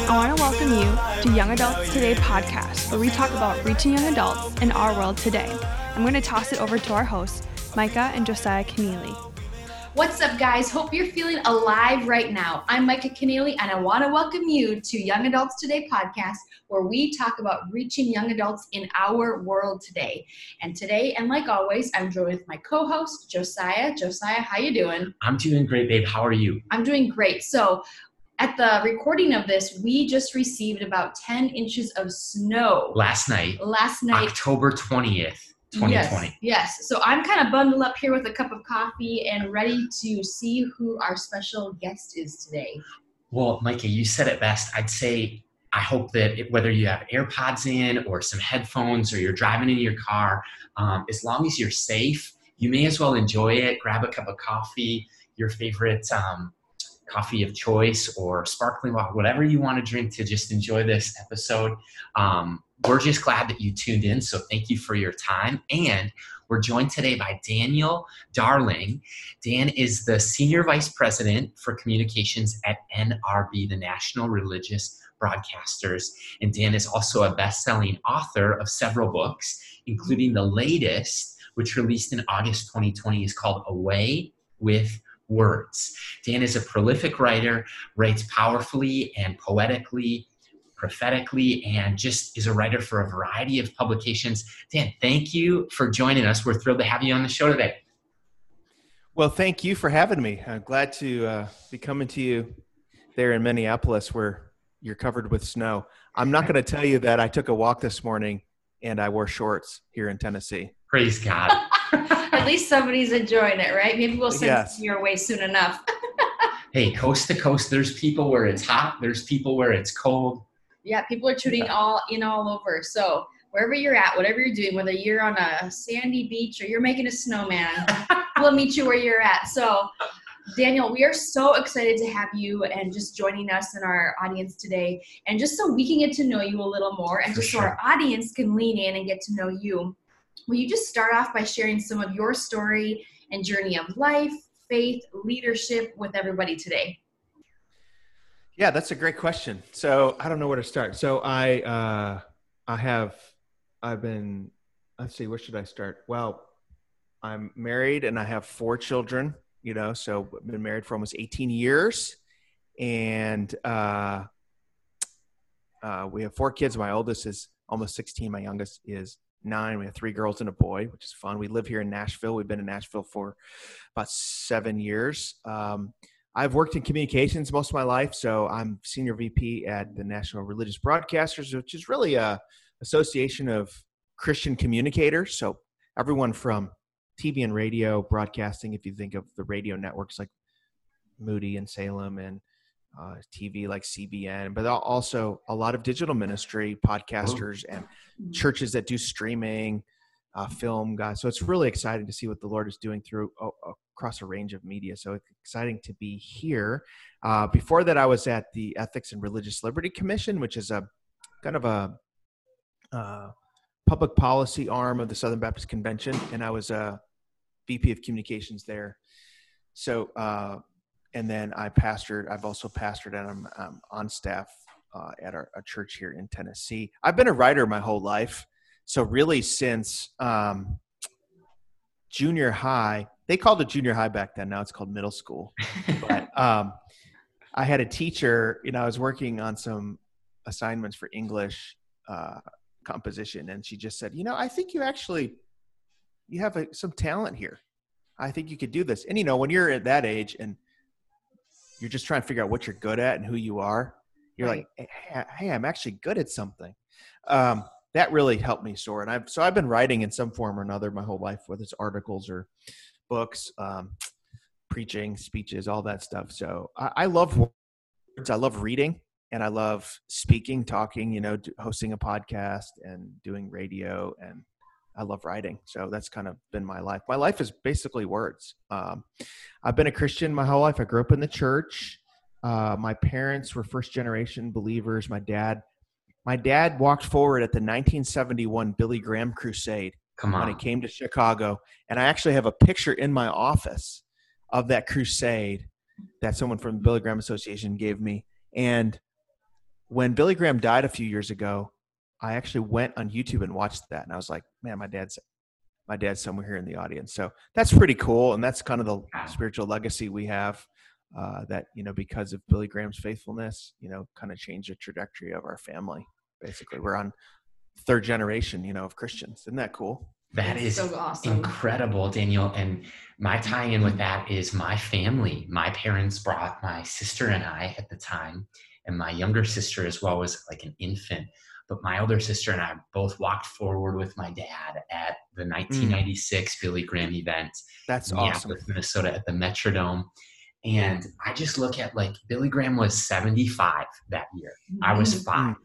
I want to welcome you to Young Adults Today podcast, where we talk about reaching young adults in our world today. I'm going to toss it over to our hosts, Micah and Josiah Keneally. What's up, guys? Hope you're feeling alive right now. I'm Micah Keneally, and I want to welcome you to Young Adults Today podcast, where we talk about reaching young adults in our world today. And today, and like always, I'm joined with my co-host, Josiah. Josiah, how you doing? I'm doing great, babe. How are you? I'm doing great. So at the recording of this, we just received about 10 inches of snow. Last night. October 20th. 2020. Yes. So I'm kind of bundled up here with a cup of coffee and ready to see who our special guest is today. Well, Micah, you said it best. I'd say I hope that whether you have AirPods in or some headphones or you're driving in your car, as long as you're safe, you may as well enjoy it. Grab a cup of coffee, your favorite coffee of choice or sparkling water, whatever you want to drink to just enjoy this episode. We're just glad that you tuned in, so thank you for your time. And we're joined today by Daniel Darling. Dan is the Senior Vice President for Communications at NRB, the National Religious Broadcasters. And Dan is also a best-selling author of several books, including the latest, which released in August 2020, is called Away with Words. Dan is a prolific writer, writes powerfully and poetically, prophetically, and just is a writer for a variety of publications. Dan, thank you for joining us. We're thrilled to have you on the show today. Well, thank you for having me. I'm glad to be coming to you there in Minneapolis where you're covered with snow. I'm not going to tell you that I took a walk this morning and I wore shorts here in Tennessee. Praise God. At least somebody's enjoying it, right? Maybe we'll send it your way soon enough. Hey, coast to coast, there's people where it's hot. There's people where it's cold. Yeah, people are tuning all over. So wherever you're at, whatever you're doing, whether you're on a sandy beach or you're making a snowman, we'll meet you where you're at. So Daniel, we are so excited to have you and just joining us and our audience today. And just so we can get to know you a little more and just so our audience can lean in and get to know you, will you just start off by sharing some of your story and journey of life, faith, leadership with everybody today? Yeah, that's a great question. So I don't know where to start. So I've been, let's see, where should I start? Well, I'm married and I have 4 children, so I've been married for almost 18 years. And we have 4 kids. My oldest is almost 16. My youngest is 9. We have 3 girls and a boy, which is fun. We live here in Nashville. We've been in Nashville for about 7 years. I've worked in communications most of my life, so I'm Senior VP at the National Religious Broadcasters, which is really a association of Christian communicators. So everyone from TV and radio broadcasting, if you think of the radio networks like Moody and Salem, and TV like CBN, but also a lot of digital ministry, podcasters, and churches that do streaming, film guys. So it's really exciting to see what the Lord is doing through across a range of media. So it's exciting to be here. Before that, I was at the Ethics and Religious Liberty Commission, which is a kind of a public policy arm of the Southern Baptist Convention, and I was a VP of communications there. So, and then I've also pastored, and I'm on staff at a church here in Tennessee. I've been a writer my whole life. So really since junior high, they called it junior high back then. Now it's called middle school. But I had a teacher, I was working on some assignments for English composition. And she just said, I think you have some talent here. I think you could do this. And, when you're at that age and you're just trying to figure out what you're good at and who you are, you're like, hey, I'm actually good at something. That really helped me soar. And I've been writing in some form or another my whole life, whether it's articles or books, preaching, speeches, all that stuff. So I love words. I love reading, and I love speaking, talking, hosting a podcast and doing radio, and I love writing. So that's kind of been my life. My life is basically words. I've been a Christian my whole life. I grew up in the church. My parents were first generation believers. My dad walked forward at the 1971 Billy Graham crusade when he came to Chicago. And I actually have a picture in my office of that crusade that someone from the Billy Graham Association gave me. And when Billy Graham died a few years ago, I actually went on YouTube and watched that. And I was like, man, my dad's somewhere here in the audience. So that's pretty cool. And that's kind of the spiritual legacy we have, that, because of Billy Graham's faithfulness, kind of changed the trajectory of our family. Basically, we're on third generation, of Christians. Isn't that cool? That is so awesome. Incredible, Daniel. And my tie-in with that is my family. My parents brought my sister and I at the time, and my younger sister as well was like an infant. But my older sister and I both walked forward with my dad at the 1996 Billy Graham event. That's in awesome. Minnesota at the Metrodome. And I just look at Billy Graham was 75 that year. I was 5.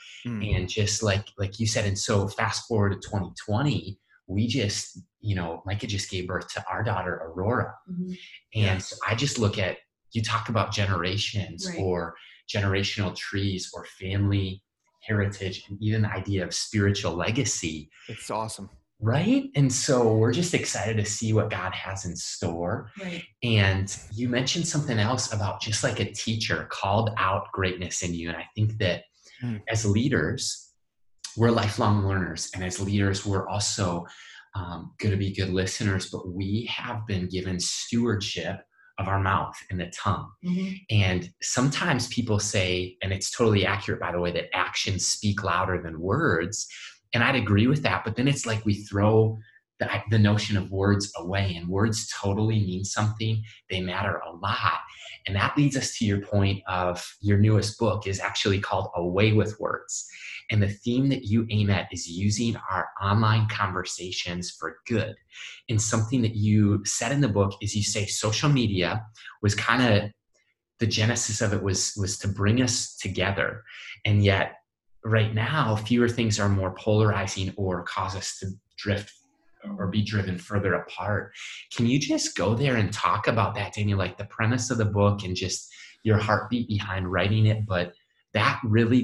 And just like you said, and so fast forward to 2020, we just, Micah just gave birth to our daughter, Aurora. And so I just look at, you talk about generations, right, or generational trees or family heritage, and even the idea of spiritual legacy. It's awesome. Right? And so we're just excited to see what God has in store. Right. And you mentioned something else about just like a teacher called out greatness in you. And I think that as leaders, we're lifelong learners. And as leaders, we're also going to be good listeners, but we have been given stewardship of our mouth and the tongue. And sometimes people say, and it's totally accurate, by the way, that actions speak louder than words. And I'd agree with that. But then it's like we throw the notion of words away, and words totally mean something. They matter a lot. And that leads us to your point of your newest book is actually called Away with Words. And the theme that you aim at is using our online conversations for good. And something that you said in the book is you say social media was kind of, the genesis of it was to bring us together. And yet right now, fewer things are more polarizing or cause us to drift or be driven further apart. Can you just go there and talk about that, Daniel, like the premise of the book and just your heartbeat behind writing it, but that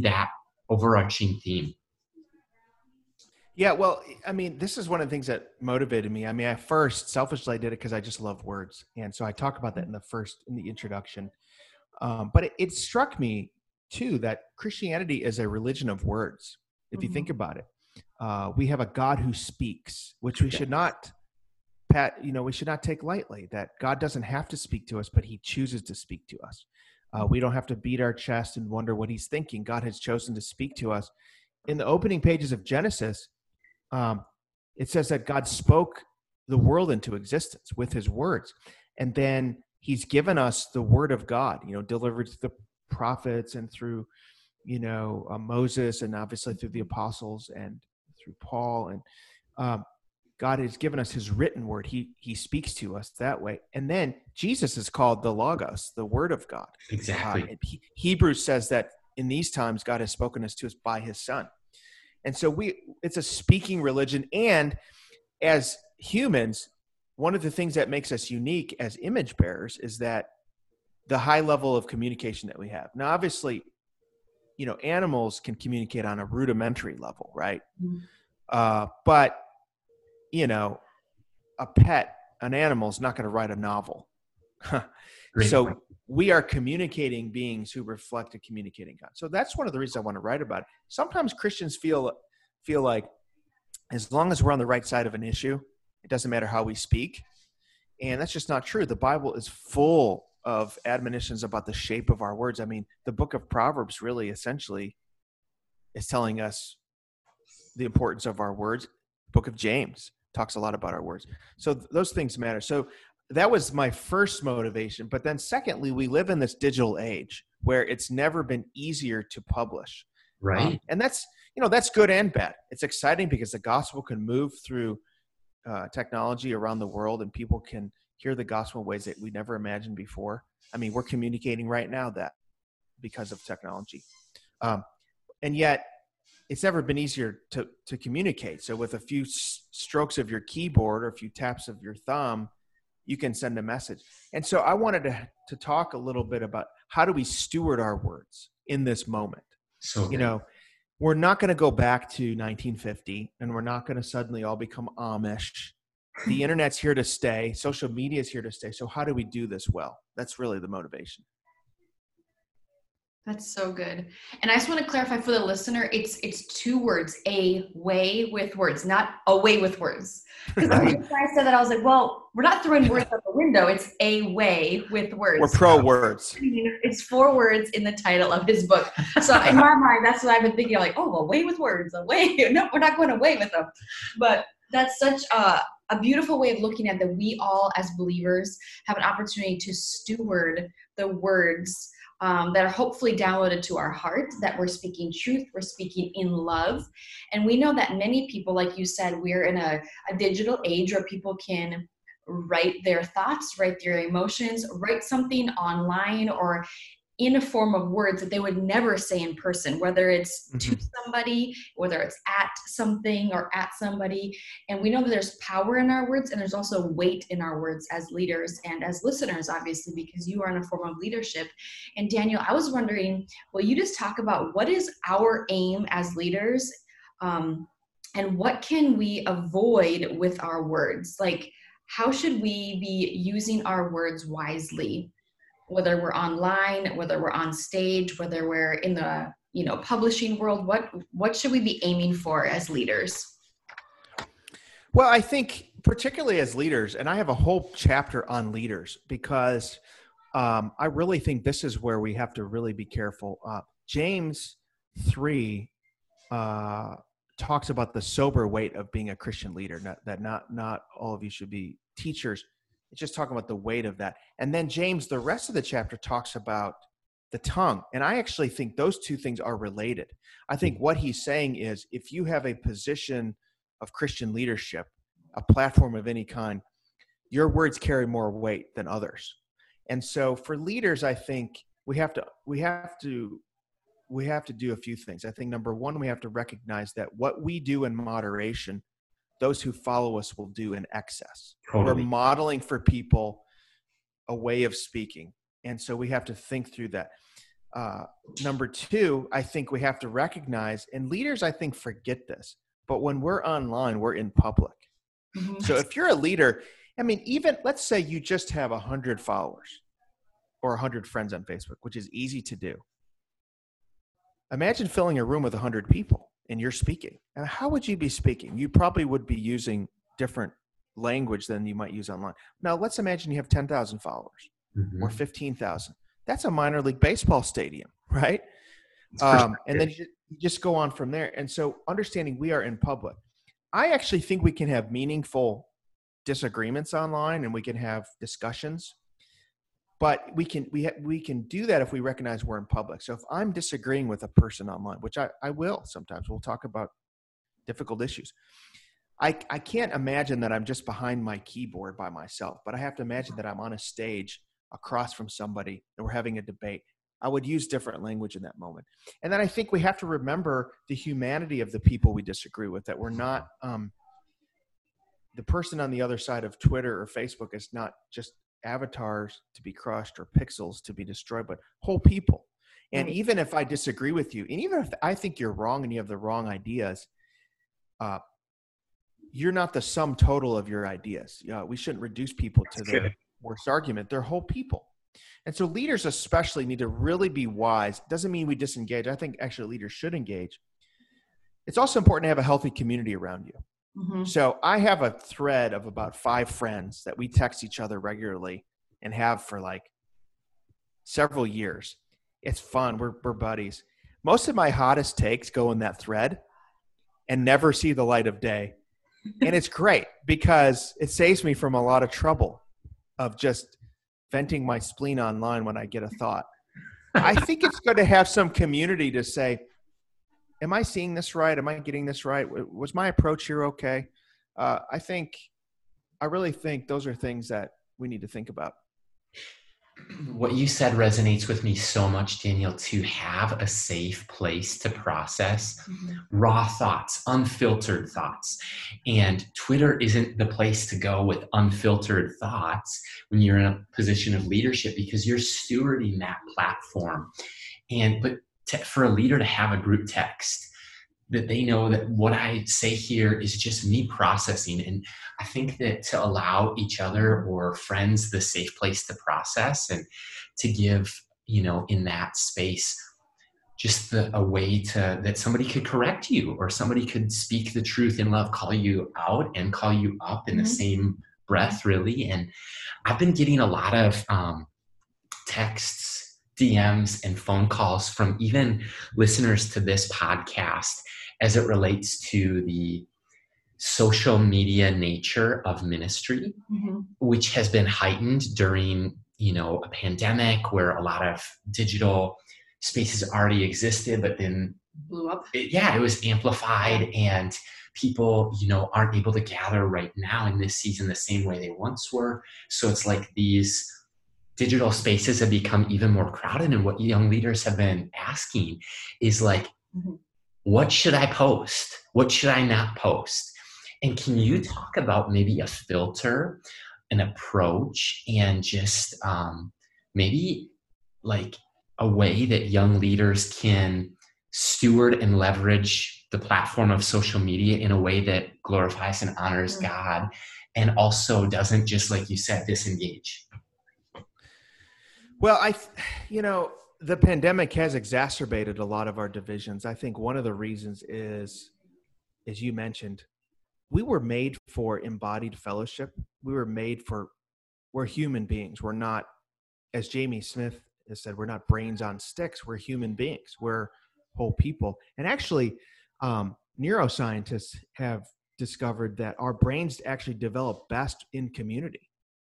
overarching theme? Yeah, well, I mean, this is one of the things that motivated me. I mean, I first selfishly did it because I just love words. And so I talk about that in the introduction. But it struck me too, that Christianity is a religion of words. If you think about it, we have a God who speaks, which we should not take lightly, that God doesn't have to speak to us, but he chooses to speak to us. We don't have to beat our chest and wonder what he's thinking. God has chosen to speak to us. In the opening pages of Genesis, it says that God spoke the world into existence with his words. And then he's given us the word of God, delivered to the prophets and through, Moses, and obviously through the apostles and through Paul. And God has given us his written word. He speaks to us that way. And then Jesus is called the Logos, the word of God. Exactly. Hebrews says that in these times, God has spoken to us by his son. And so it's a speaking religion. And as humans, one of the things that makes us unique as image bearers is that the high level of communication that we have. Now, obviously, animals can communicate on a rudimentary level, right? But, a pet, an animal is not going to write a novel. So we are communicating beings who reflect and communicating God. So that's one of the reasons I want to write about it. Sometimes Christians feel like as long as we're on the right side of an issue, it doesn't matter how we speak. And that's just not true. The Bible is full of admonitions about the shape of our words. I mean, the book of Proverbs really essentially is telling us the importance of our words. The book of James talks a lot about our words. So those things matter. So that was my first motivation. But then secondly, we live in this digital age where it's never been easier to publish. Right. And that's good and bad. It's exciting because the gospel can move through technology around the world, and people can hear the gospel in ways that we never imagined before. I mean, we're communicating right now that because of technology. And yet it's never been easier to communicate. So with a few strokes of your keyboard or a few taps of your thumb, you can send a message. And so I wanted to talk a little bit about how do we steward our words in this moment. So, we're not going to go back to 1950, and we're not going to suddenly all become Amish. The internet's here to stay. Social media is here to stay. So how do we do this well? That's really the motivation. That's so good. And I just want to clarify for the listener, it's 2 words, a way with words, not away with words. Because when I said that, I was like, well, we're not throwing words out the window. It's a way with words. We're pro words. It's 4 words in the title of his book. So in my mind, that's what I've been thinking. Like, oh, away with words, away. No, we're not going away with them. But that's such a beautiful way of looking at that. We all, as believers, have an opportunity to steward the words that are hopefully downloaded to our heart, that we're speaking truth, we're speaking in love. And we know that many people, like you said, we're in a digital age where people can write their thoughts, write their emotions, write something online or in a form of words that they would never say in person, whether it's to somebody, whether it's at something or at somebody. And we know that there's power in our words, and there's also weight in our words as leaders and as listeners, obviously, because you are in a form of leadership. And Daniel, I was wondering, will you just talk about what is our aim as leaders, and what can we avoid with our words? Like, how should we be using our words wisely? Whether we're online, whether we're on stage, whether we're in the publishing world, what should we be aiming for as leaders? Well, I think particularly as leaders, and I have a whole chapter on leaders because I really think this is where we have to really be careful. James 3 talks about the sober weight of being a Christian leader, that not all of you should be teachers. It's just talking about the weight of that. And then James, the rest of the chapter talks about the tongue. And I actually think those 2 things are related. I think what he's saying is if you have a position of Christian leadership, a platform of any kind, your words carry more weight than others. And so for leaders, I think we have to do a few things. I think number 1, we have to recognize that what we do in moderation, those who follow us will do in excess. Totally. We're modeling for people a way of speaking. And so we have to think through that. Number 2, I think we have to recognize, and leaders, I think, forget this, but when we're online, we're in public. Mm-hmm. So if you're a leader, I mean, even let's say you just have 100 followers or 100 friends on Facebook, which is easy to do. Imagine filling a room with 100 people. And you're speaking. And how would you be speaking? You probably would be using different language than you might use online. Now, let's imagine you have 10,000 followers or 15,000. That's a minor league baseball stadium, right? And then you just go on from there. And so understanding we are in public. I actually think we can have meaningful disagreements online and we can have discussions. But we can do that if we recognize we're in public. So if I'm disagreeing with a person online, which I will sometimes, we'll talk about difficult issues. I can't imagine that I'm just behind my keyboard by myself, but I have to imagine that I'm on a stage across from somebody and we're having a debate. I would use different language in that moment. And then I think we have to remember the humanity of the people we disagree with, that we're not the person on the other side of Twitter or Facebook is not just avatars to be crushed or pixels to be destroyed, but whole people. And even if I disagree with you, and even if I think you're wrong and you have the wrong ideas, you're not the sum total of your ideas. We shouldn't reduce people to their worst argument. They're whole people. And so leaders especially need to really be wise. Doesn't mean we disengage. I think actually leaders should engage. It's also important to have a healthy community around you. Mm-hmm. So I have a thread of about 5 friends that we text each other regularly and have for like several years. It's fun. We're buddies. Most of my hottest takes go in that thread and never see the light of day. And it's great because it saves me from a lot of trouble of just venting my spleen online when I get a thought. I think it's good to have some community to say, am I seeing this right? Am I getting this right? Was my approach here okay? I really think those are things that we need to think about. What you said resonates with me so much, Daniel, to have a safe place to process raw thoughts, unfiltered thoughts. And Twitter isn't the place to go with unfiltered thoughts when you're in a position of leadership because you're stewarding that platform. But for a leader to have a group text that they know that what I say here is just me processing. And I think that to allow each other or friends the safe place to process and to give, in that space a way that somebody could correct you, or somebody could speak the truth in love, call you out and call you up in the same breath, really. And I've been getting a lot of texts, DMs, and phone calls from even listeners to this podcast as it relates to the social media nature of ministry, which has been heightened during, a pandemic where a lot of digital spaces already existed, but then blew up. It was amplified, and people, aren't able to gather right now in this season the same way they once were. So it's like these digital spaces have become even more crowded. And what young leaders have been asking is like, what should I post? What should I not post? And can you talk about maybe a filter, an approach, and just maybe like a way that young leaders can steward and leverage the platform of social media in a way that glorifies and honors God, and also doesn't, just like you said, disengage? Well, the pandemic has exacerbated a lot of our divisions. I think one of the reasons is, as you mentioned, we were made for embodied fellowship. We're human beings. We're not, as Jamie Smith has said, we're not brains on sticks. We're human beings. We're whole people. And actually, neuroscientists have discovered that our brains actually develop best in community.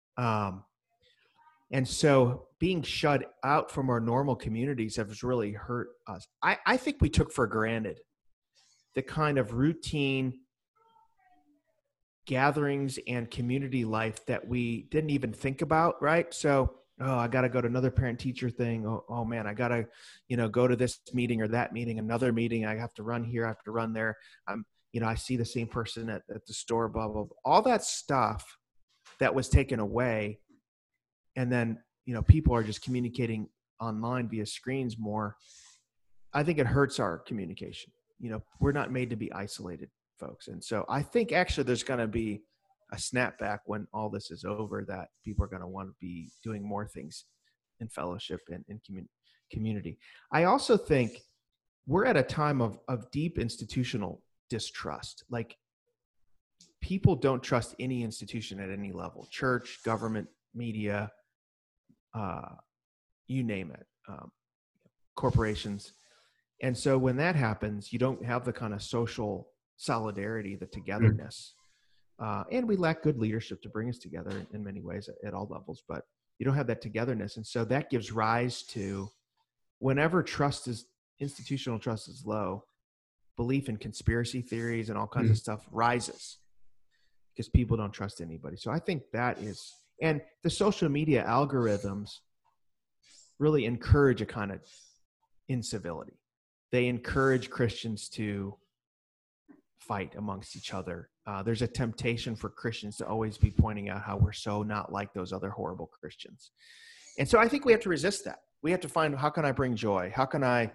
And so being shut out from our normal communities has really hurt us. I think we took for granted the kind of routine gatherings and community life that we didn't even think about, right? So, I got to go to another parent-teacher thing. Oh man, I got to, go to this meeting or that meeting, another meeting. I have to run here. I have to run there. I see the same person at the store, blah, blah, blah. All that stuff that was taken away. And then, people are just communicating online via screens more. I think it hurts our communication. We're not made to be isolated, folks. And so I think actually there's going to be a snapback when all this is over, that people are going to want to be doing more things in fellowship and in community. I also think we're at a time of deep institutional distrust. Like, people don't trust any institution at any level, church, government, media, you name it, corporations. And so when that happens, you don't have the kind of social solidarity, the togetherness. And we lack good leadership to bring us together in many ways at all levels, but you don't have that togetherness. And so that gives rise to, whenever institutional trust is low, belief in conspiracy theories and all kinds of stuff rises, because people don't trust anybody. So I think that is, and the social media algorithms really encourage a kind of incivility. They encourage Christians to fight amongst each other. There's a temptation for Christians to always be pointing out how we're so not like those other horrible Christians. And so I think we have to resist that. We have to find, how can I bring joy? How can I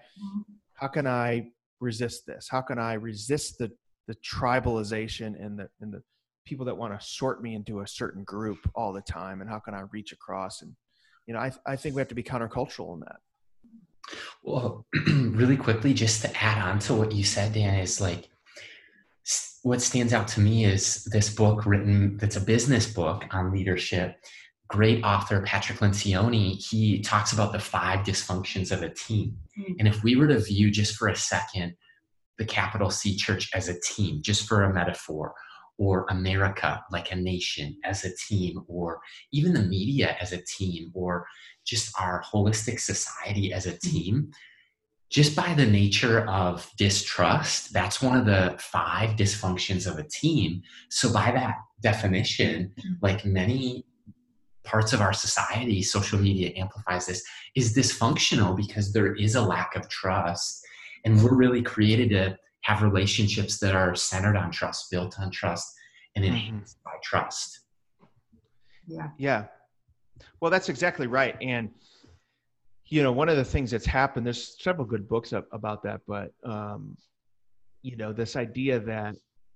resist this? How can I resist the tribalization and the people that want to sort me into a certain group all the time? And how can I reach across? And, I think we have to be countercultural in that. Well, really quickly, just to add on to what you said, Dan, is like, what stands out to me is this book that's a business book on leadership. Great author, Patrick Lencioni, he talks about the 5 dysfunctions of a team. And if we were to view just for a second the capital C church as a team, just for a metaphor, or America like a nation as a team, or even the media as a team, or just our holistic society as a team, just by the nature of distrust, that's one of the 5 dysfunctions of a team. So by that definition, like many parts of our society, social media amplifies this, is dysfunctional because there is a lack of trust. And we're really created to have relationships that are centered on trust, built on trust, and enhanced by trust. Yeah. Well, that's exactly right. And one of the things that's happened, there's several good books about that, but, this idea that,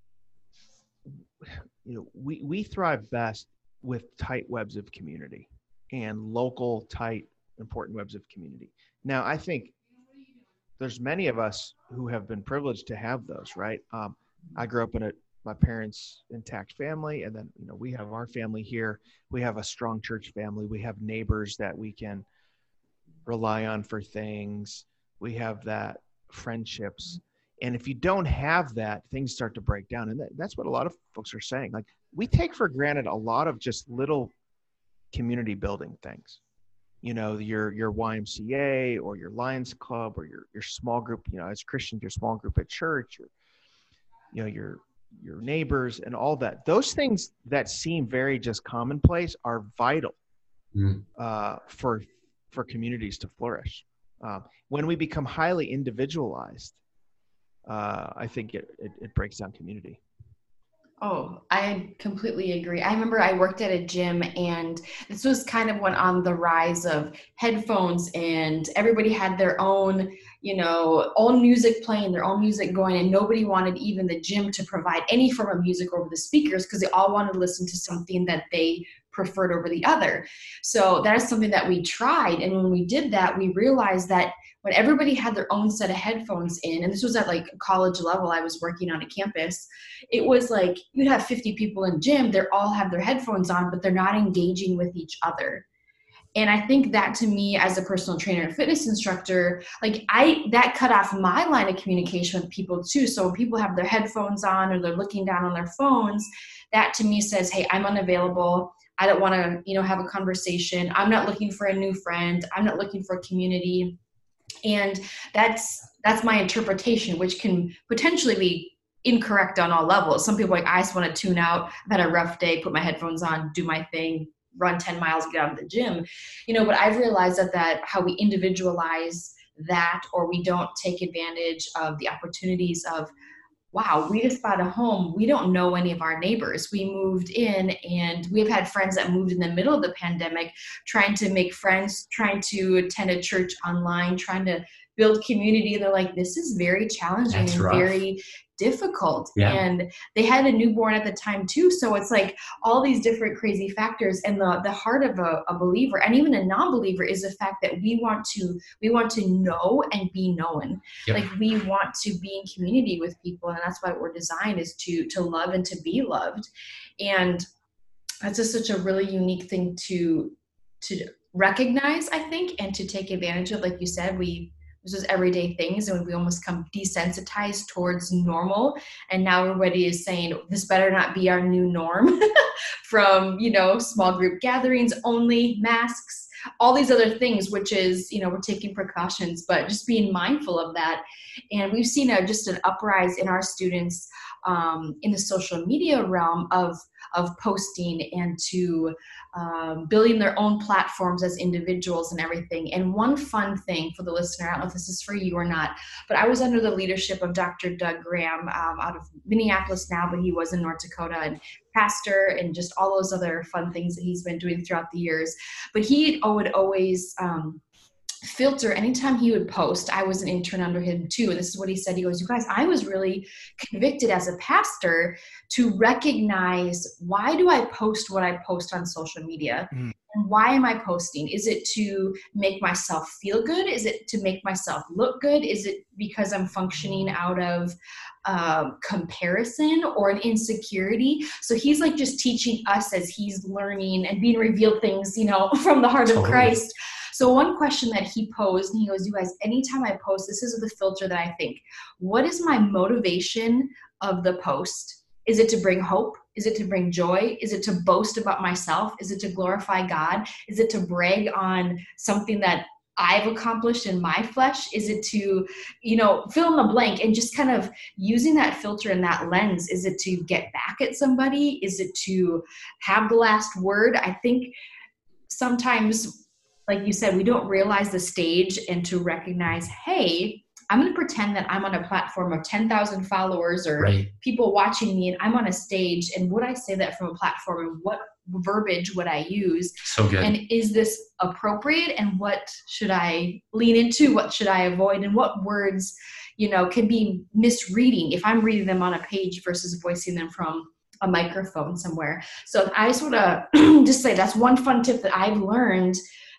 we thrive best with tight webs of community and local, tight, important webs of community. Now, I think there's many of us who have been privileged to have those, right? I grew up in my parents' intact family, and then, we have our family here. We have a strong church family. We have neighbors that we can rely on for things. We have that friendships. And if you don't have that, things start to break down. And that's what a lot of folks are saying. Like, we take for granted a lot of just little community building things. Your YMCA or your Lions Club or your small group, as Christians, your small group at church, your neighbors and all that. Those things that seem very just commonplace are vital for communities to flourish. When we become highly individualized, I think it breaks down community. Oh, I completely agree. I remember I worked at a gym, and this was kind of when on the rise of headphones, and everybody had their own, own music playing, their own music going, and nobody wanted even the gym to provide any form of music over the speakers because they all wanted to listen to something that they preferred over the other. So that is something that we tried. And when we did that, we realized that when everybody had their own set of headphones in, and this was at like college level, I was working on a campus, it was like you'd have 50 people in gym, they all have their headphones on, but they're not engaging with each other. And I think that, to me, as a personal trainer and fitness instructor, that cut off my line of communication with people too. So when people have their headphones on or they're looking down on their phones, that to me says, hey, I'm unavailable. I don't want to, have a conversation. I'm not looking for a new friend. I'm not looking for a community. And that's my interpretation, which can potentially be incorrect on all levels. Some people are like, I just want to tune out. I've had a rough day, put my headphones on, do my thing, run 10 miles, get out of the gym. But I've realized that how we individualize that, or we don't take advantage of the opportunities of, wow, we just bought a home. We don't know any of our neighbors. We moved in, and we've had friends that moved in the middle of the pandemic, trying to make friends, trying to attend a church online, trying to build community. They're like, this is very challenging and very difficult. Yeah. And they had a newborn at the time too. So it's like all these different crazy factors. And the heart of a believer and even a non-believer is the fact that we want to know and be known. Yep. Like, we want to be in community with people. And that's why we're designed, is to love and to be loved. And that's just such a really unique thing to recognize, I think, and to take advantage of. Like you said, this was everyday things, and we almost come desensitized towards normal. And now everybody is saying, this better not be our new norm from, small group gatherings, only masks, all these other things, which is, we're taking precautions, but just being mindful of that. And we've seen just an uprise in our students in the social media realm of posting and to building their own platforms as individuals and everything. And one fun thing for the listener, I don't know if this is for you or not, but I was under the leadership of Dr. Doug Graham out of Minneapolis now, but he was in North Dakota, and pastor and just all those other fun things that he's been doing throughout the years. But he would always filter anytime he would post. I was an intern under him too, and this is what he said. He goes, you guys, I was really convicted as a pastor to recognize, why do I post what I post on social media? And why am I posting? Is it to make myself feel good? Is it to make myself look good? Is it because I'm functioning out of comparison or an insecurity? So he's like just teaching us as he's learning and being revealed things, from the heart of Christ. So one question that he posed, and he goes, you guys, anytime I post, this is the filter that I think, what is my motivation of the post? Is it to bring hope? Is it to bring joy? Is it to boast about myself? Is it to glorify God? Is it to brag on something that I've accomplished in my flesh? Is it to, fill in the blank, and just kind of using that filter and that lens? Is it to get back at somebody? Is it to have the last word? I think sometimes, like you said, we don't realize the stage, and to recognize, hey, I'm going to pretend that I'm on a platform of 10,000 followers or people watching me, and I'm on a stage, and would I say that from a platform, and what verbiage would I use? So good. And is this appropriate? And what should I lean into? What should I avoid? And what words, can be misreading if I'm reading them on a page versus voicing them from a microphone somewhere. So I just want to just say that's one fun tip that I've learned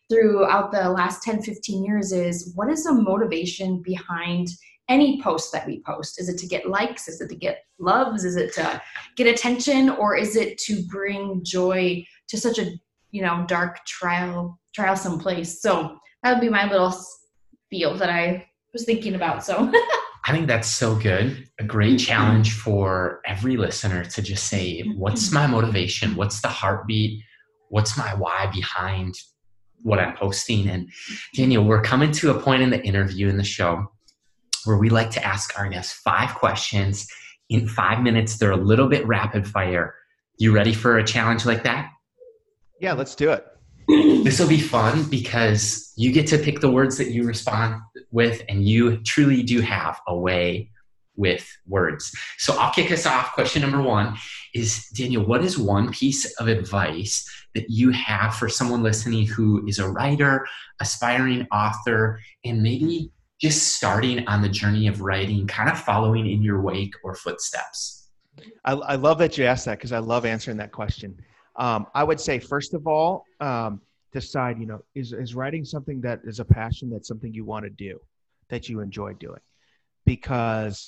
throughout the last 10, 15 years is, what is the motivation behind any post that we post? Is it to get likes? Is it to get loves? Is it to get attention? Or is it to bring joy to such a, dark trialsome place? So that would be my little field that I was thinking about. So I think that's so good. A great challenge for every listener to just say, what's my motivation? What's the heartbeat? What's my why behind what I'm posting? And Daniel, we're coming to a point in the interview in the show where we like to ask our guests 5 questions in 5 minutes. They're a little bit rapid fire. You ready for a challenge like that? Yeah, let's do it. This will be fun because you get to pick the words that you respond with, and you truly do have a way with words. So I'll kick us off. Question number 1 is, Daniel, what is one piece of advice that you have for someone listening who is a writer, aspiring author, and maybe just starting on the journey of writing, kind of following in your wake or footsteps? I love that you asked that because I love answering that question. I would say, first of all, decide, is writing something that is a passion, that's something you want to do, that you enjoy doing? Because,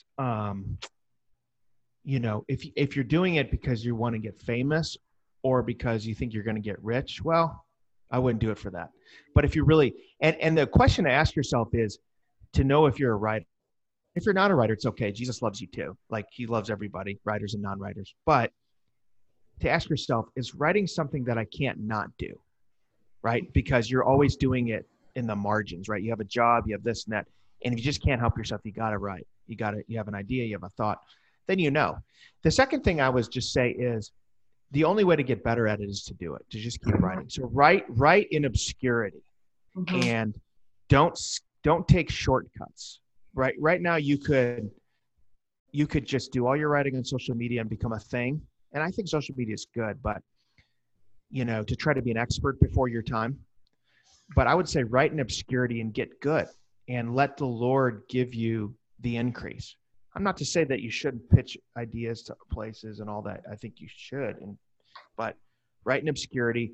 if you're doing it because you want to get famous or because you think you're going to get rich, well, I wouldn't do it for that. But if you really, and the question to ask yourself is to know if you're a writer. If you're not a writer, it's okay. Jesus loves you too. Like, he loves everybody, writers and non-writers. But to ask yourself, is writing something that I can't not do, right? Because you're always doing it in the margins, right? You have a job, you have this and that. And if you just can't help yourself, you got to write. You have an idea, you have a thought, then you know. The second thing I would just say is the only way to get better at it is to do it, to just keep writing. So write in obscurity, and don't take shortcuts. Right now you could just do all your writing on social media and become a thing. And I think social media is good, but to try to be an expert before your time. But I would say write in obscurity and get good, and let the Lord give you the increase. I'm not to say that you shouldn't pitch ideas to places and all that. I think you should, but write in obscurity.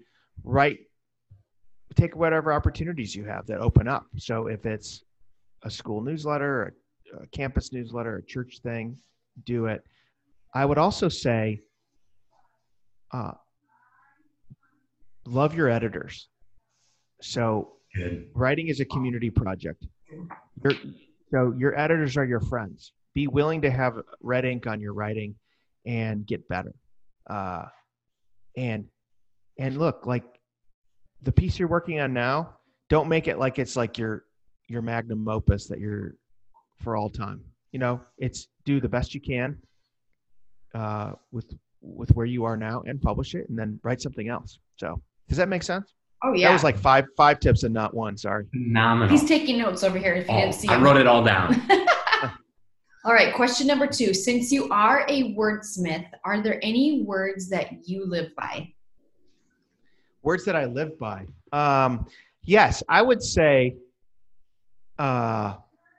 Take whatever opportunities you have that open up. So if it's a school newsletter, a campus newsletter, a church thing, do it. I would also say, love your editors. So writing is a community project. Your editors are your friends. Be willing to have red ink on your writing and get better. And look, like the piece you're working on now, don't make it like it's like your magnum opus that you're for all time. It's do the best you can with where you are now and publish it, and then write something else. So does that make sense? Oh yeah. That was like five tips and not one. Sorry. Phenomenal. He's taking notes over here if you didn't see I him. wrote it all down. All right, question number 2. Since you are a wordsmith, are there any words that you live by? Words that I live by. Yes, I would say that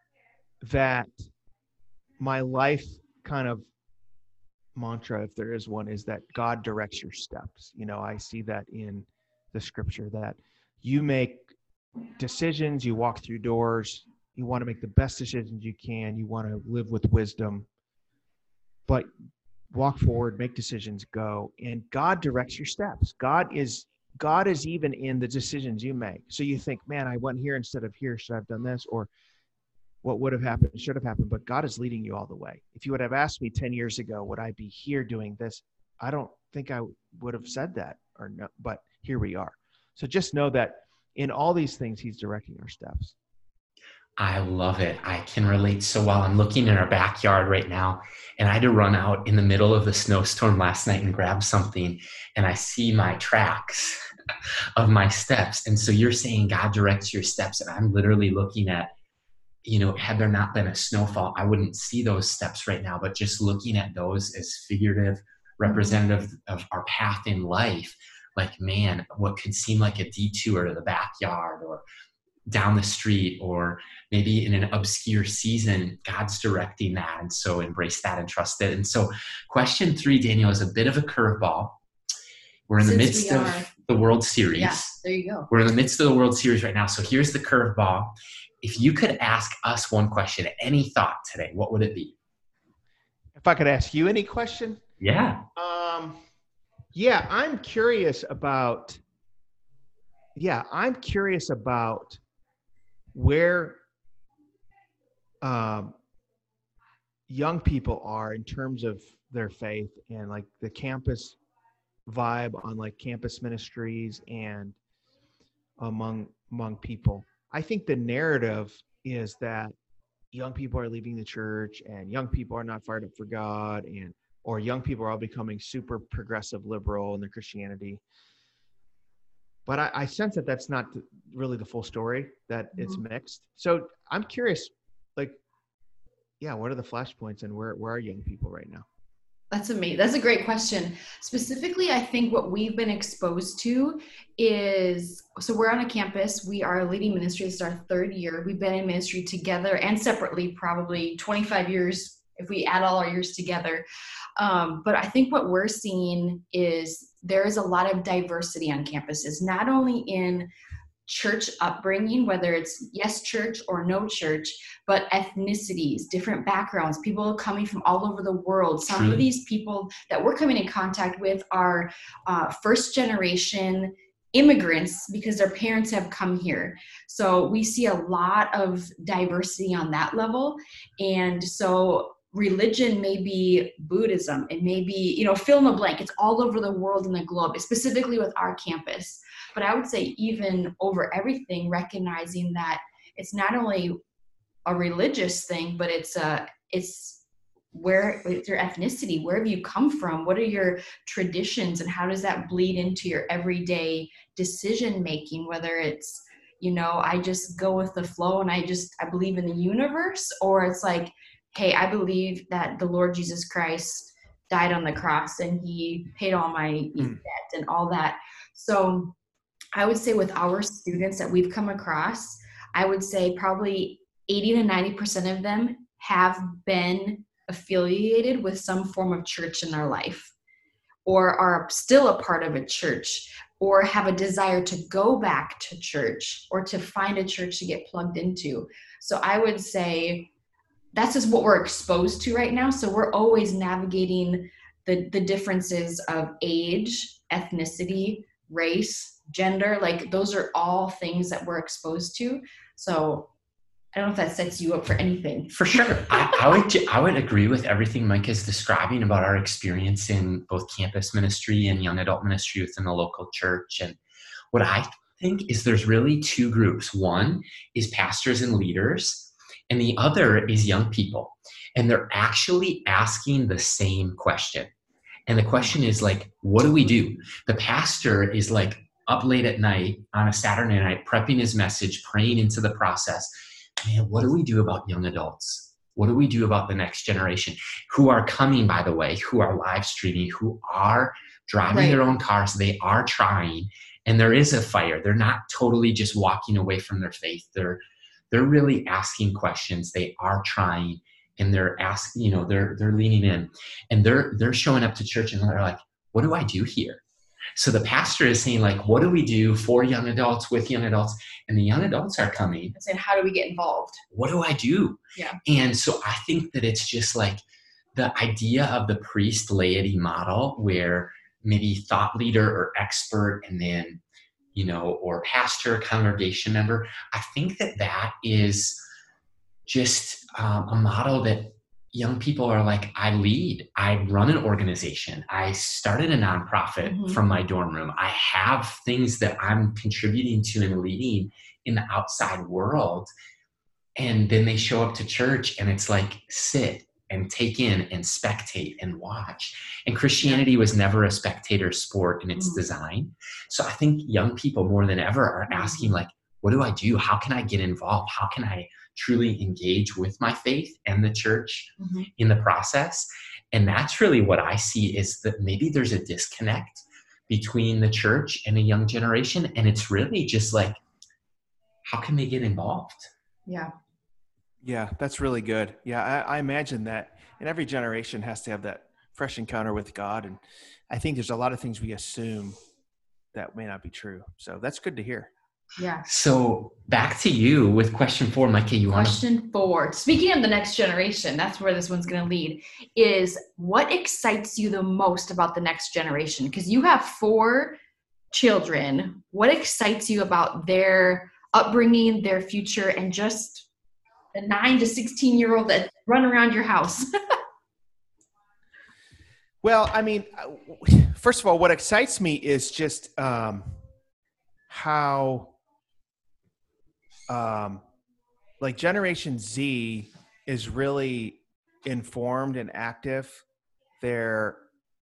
my life kind of mantra, if there is one, is that God directs your steps. I see that in the scripture, that you make decisions, you walk through doors, you want to make the best decisions you can, you want to live with wisdom, but walk forward, make decisions, go, and God directs your steps. God is even in the decisions you make. So you think, man, I went here instead of here. Should I have done this? Or what would have happened should have happened, but God is leading you all the way. If you would have asked me 10 years ago, would I be here doing this? I don't think I would have said that, or no, but here we are. So just know that in all these things, he's directing our steps. I love it. I can relate so well. I'm looking in our backyard right now, and I had to run out in the middle of the snowstorm last night and grab something, and I see my tracks of my steps. And so you're saying God directs your steps, and I'm literally looking at, had there not been a snowfall, I wouldn't see those steps right now, but just looking at those as figurative, representative of our path in life, like, man, what could seem like a detour to the backyard or down the street, or maybe in an obscure season, God's directing that. And so embrace that and trust it. And so question 3, Daniel, is a bit of a curveball. We're in the midst of the World Series. Yeah, there you go. We're in the midst of the World Series right now. So here's the curveball. If you could ask us one question, any thought today, what would it be? If I could ask you any question? Yeah. Yeah, I'm curious about where young people are in terms of their faith and like the campus vibe on like campus ministries and among people. I think the narrative is that young people are leaving the church and young people are not fired up for God, or young people are all becoming super progressive liberal in their Christianity. But I sense that that's not really the full story, that it's mixed. So I'm curious, like, yeah, what are the flashpoints and where are young people right now? That's amazing. That's a great question. Specifically, I think what we've been exposed to is, so we're on a campus. We are leading ministry. This is our third year. We've been in ministry together and separately, probably 25 years if we add all our years together. But I think what we're seeing is there is a lot of diversity on campuses, not only in church upbringing, whether it's yes church or no church, but ethnicities, different backgrounds, people coming from all over the world. Some of these people that we're coming in contact with are first generation immigrants because their parents have come here. So we see a lot of diversity on that level. And so religion may be Buddhism, it may be, fill in the blank. It's all over the world and the globe, specifically with our campus. But I would say even over everything, recognizing that it's not only a religious thing, but it's your ethnicity. Where have you come from? What are your traditions, and how does that bleed into your everyday decision making? Whether it's, I just go with the flow and I believe in the universe, or it's like, hey, I believe that the Lord Jesus Christ died on the cross and he paid all my debt and all that. So I would say with our students that we've come across, I would say probably 80 to 90% of them have been affiliated with some form of church in their life, or are still a part of a church, or have a desire to go back to church, or to find a church to get plugged into. So I would say that's just what we're exposed to right now. So we're always navigating the differences of age, ethnicity, race, gender. Like those are all things that we're exposed to. So I don't know if that sets you up for anything. For sure. I would agree with everything Mike is describing about our experience in both campus ministry and young adult ministry within the local church. And what I think is there's really two groups. One is pastors and leaders, and the other is young people. And they're actually asking the same question. And the question is like, what do we do? The pastor is like up late at night on a Saturday night, prepping his message, praying into the process. Man, what do we do about young adults? What do we do about the next generation who are coming, by the way, who are live streaming, who are driving their own cars? They are trying, and there is a fire. They're not totally just walking away from their faith. They're really asking questions. They are trying, and they're asking, they're leaning in, and they're showing up to church, and they're like, what do I do here? So the pastor is saying, like, what do we do for young adults, with young adults? And the young adults are coming and saying, how do we get involved? What do I do? Yeah. And so I think that it's just like the idea of the priest laity model, where maybe thought leader or expert, and then, or pastor, congregation member. I think that is just a model that young people are like, I lead, I run an organization, I started a nonprofit from my dorm room. I have things that I'm contributing to and leading in the outside world. And then they show up to church and it's like, sit and take in and spectate and watch. And Christianity was never a spectator sport in its design. So I think young people more than ever are asking, like, what do I do? How can I get involved? How can I truly engage with my faith and the church in the process? And that's really what I see, is that maybe there's a disconnect between the church and a young generation. And it's really just like, how can they get involved? Yeah. Yeah, that's really good. Yeah, I imagine that, and every generation has to have that fresh encounter with God. And I think there's a lot of things we assume that may not be true. So that's good to hear. Yeah. So back to you with question 4, Micah. Question 4. Speaking of the next generation, that's where this one's going to lead, is what excites you the most about the next generation? Because you have 4 children. What excites you about their upbringing, their future, and just the 9 to 16-year-old that run around your house? Well, I mean, first of all, what excites me is just how like Generation Z is really informed and active. They're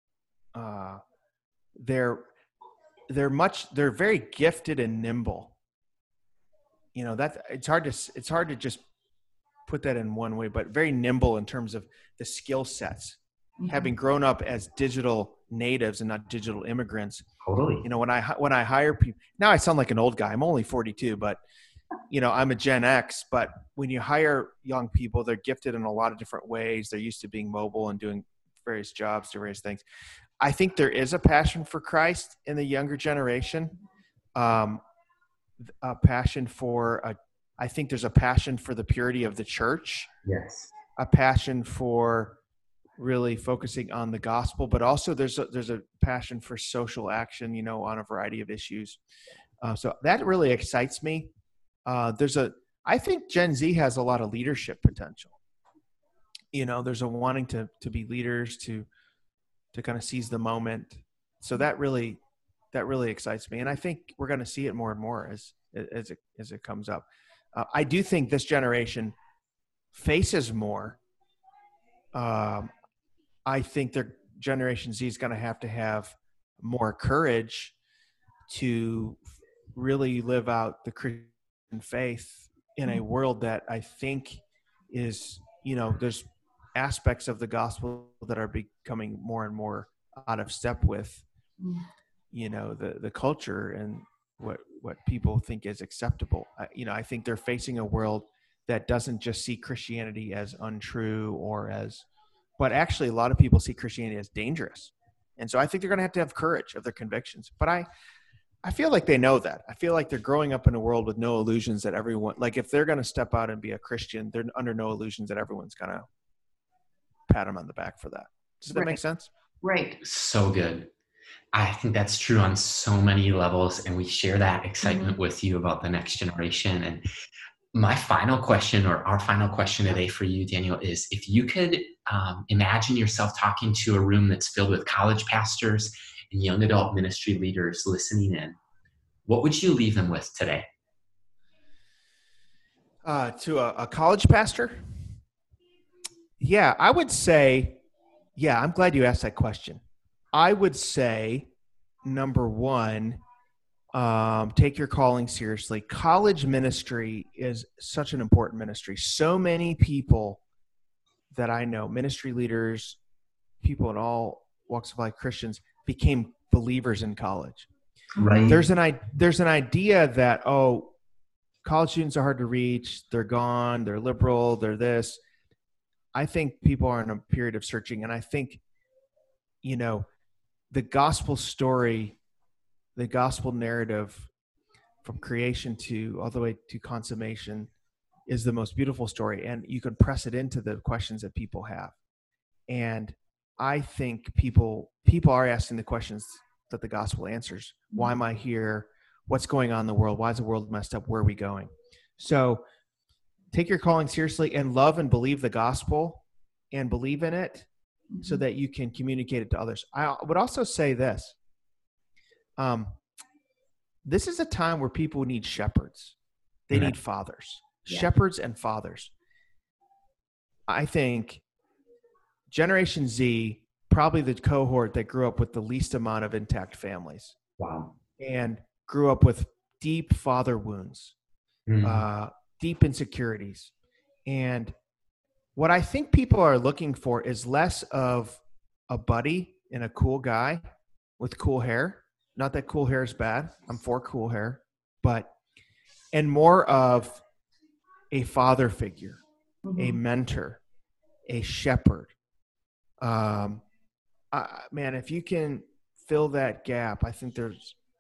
very gifted and nimble. You know, that it's hard to just put that in one way, but very nimble in terms of the skill sets. Mm-hmm. Having grown up as digital natives and not digital immigrants. Totally. You know, when I hire people, now I sound like an old guy. I'm only 42, but you know, I'm a Gen X. But when you hire young people, they're gifted in a lot of different ways. They're used to being mobile and doing various jobs, do various things. I think there is a passion for Christ in the younger generation. I think there's a passion for the purity of the church. Yes. A passion for really focusing on the gospel, but also there's a passion for social action, you know, on a variety of issues. So that really excites me. I think Gen Z has a lot of leadership potential. You know, there's a wanting to be leaders, to kind of seize the moment. So that really excites me. And I think we're going to see it more and more as it comes up. I do think this generation faces more. I think their Generation Z is going to have more courage to really live out the Christian faith in a world that I think is, you know, there's aspects of the gospel that are becoming more and more out of step with, you know, the culture and what people think is acceptable. I think they're facing a world that doesn't just see Christianity as untrue but actually a lot of people see Christianity as dangerous. And so I think they're going to have courage of their convictions. But I feel like they know that. I feel like they're growing up in a world with no illusions that everyone, like if they're going to step out and be a Christian, they're under no illusions that everyone's going to pat them on the back for that. Does that make sense? Right. So good. I think that's true on so many levels. And we share that excitement with you about the next generation. And my final question, or our final question today for you, Daniel, is if you could imagine yourself talking to a room that's filled with college pastors and young adult ministry leaders listening in, what would you leave them with today? To a college pastor? Yeah, I would say, I'm glad you asked that question. I would say, number one, take your calling seriously. College ministry is such an important ministry. So many people that I know, ministry leaders, people in all walks of life, Christians, became believers in college. Right. There's an idea that, college students are hard to reach. They're gone. They're liberal. They're this. I think people are in a period of searching. And I think, you know, the gospel story, the gospel narrative from creation to all the way to consummation is the most beautiful story. And you can press it into the questions that people have. And I think people are asking the questions that the gospel answers. Why am I here? What's going on in the world? Why is the world messed up? Where are we going? So take your calling seriously and love and believe the gospel and believe in it so that you can communicate it to others. I would also say this. This is a time where people need shepherds. They need fathers, shepherds and fathers. I think Generation Z, probably the cohort that grew up with the least amount of intact families. Wow. And grew up with deep father wounds, deep insecurities. And what I think people are looking for is less of a buddy and a cool guy with cool hair. Not that cool hair is bad. I'm for cool hair, and more of a father figure, a mentor, a shepherd. Man, if you can fill that gap, I think there's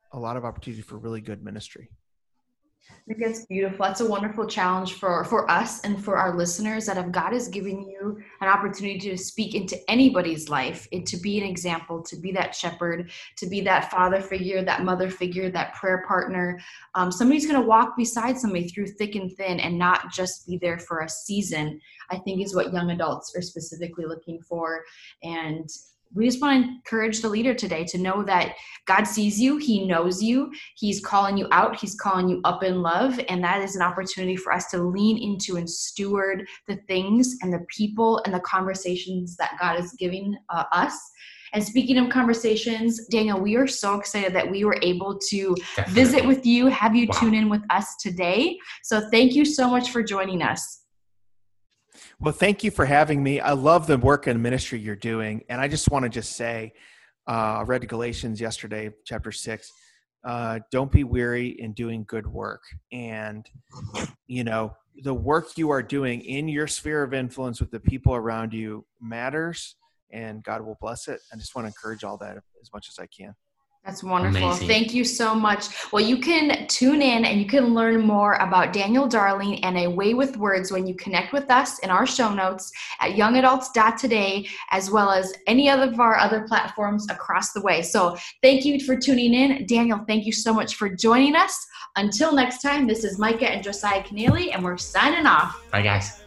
a lot of opportunity for really good ministry. I think that's beautiful. That's a wonderful challenge for us and for our listeners, that if God is giving you an opportunity to speak into anybody's life, to be an example, to be that shepherd, to be that father figure, that mother figure, that prayer partner, somebody's going to walk beside somebody through thick and thin and not just be there for a season, I think is what young adults are specifically looking for. And we just want to encourage the leader today to know that God sees you. He knows you. He's calling you out. He's calling you up in love. And that is an opportunity for us to lean into and steward the things and the people and the conversations that God is giving us. And speaking of conversations, Daniel, we are so excited that we were able to visit with you, have you tune in with us today. So thank you so much for joining us. Well, thank you for having me. I love the work and ministry you're doing. And I just want to say, I read Galatians yesterday, chapter 6. Don't be weary in doing good work. And, the work you are doing in your sphere of influence with the people around you matters, and God will bless it. I just want to encourage all that as much as I can. That's wonderful. Amazing. Thank you so much. Well, you can tune in and you can learn more about Daniel Darling and A Way with Words when you connect with us in our show notes at youngadults.today, as well as any of our other platforms across the way. So thank you for tuning in. Daniel, thank you so much for joining us. Until next time, this is Micah and Josiah Keneally, and we're signing off. Bye, guys.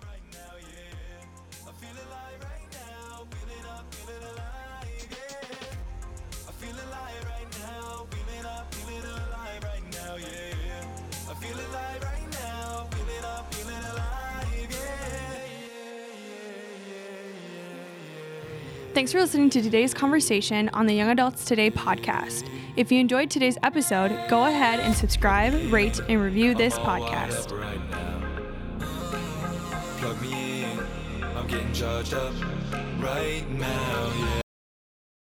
Thanks for listening to today's conversation on the Young Adults Today podcast. If you enjoyed today's episode, go ahead and subscribe, rate, and review this podcast. Plug me in, I'm getting charged up right now, yeah.